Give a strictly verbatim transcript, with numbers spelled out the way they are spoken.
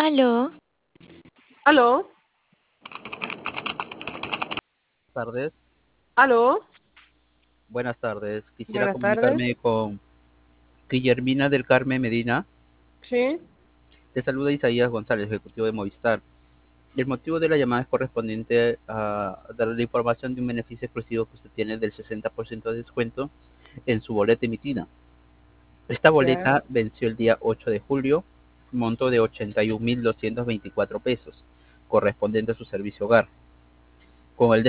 Aló, ¿Aló? Tardes. ¿Aló? Buenas tardes. Quisiera Buenas tardes. comunicarme con Guillermina del Carmen Medina. Sí, Te saluda Isaías González, ejecutivo de Movistar. El motivo de la llamada es correspondiente a darle la información de un beneficio exclusivo que usted tiene del sesenta por ciento de descuento en su boleta emitida. Esta ya. boleta venció el día ocho de julio, monto de ochenta y un mil doscientos veinticuatro pesos, correspondiente a su servicio hogar. Con el